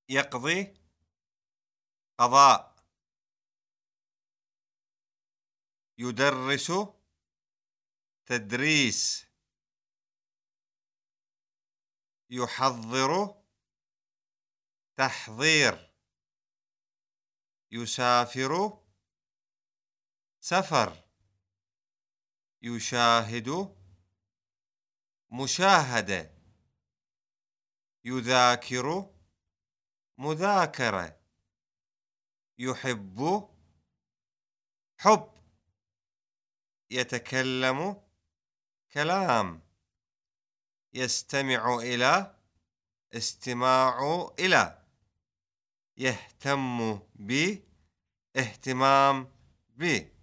يقضي، قضاء. يدرس، تدريس. يحضر، تحضير. يسافر، سفر. يشاهد، مشاهدة. يذاكر، مذاكرة. يحب، حب. يتكلم، كلام. يستمع إلى، استماع إلى. يهتم ب، اهتمام ب.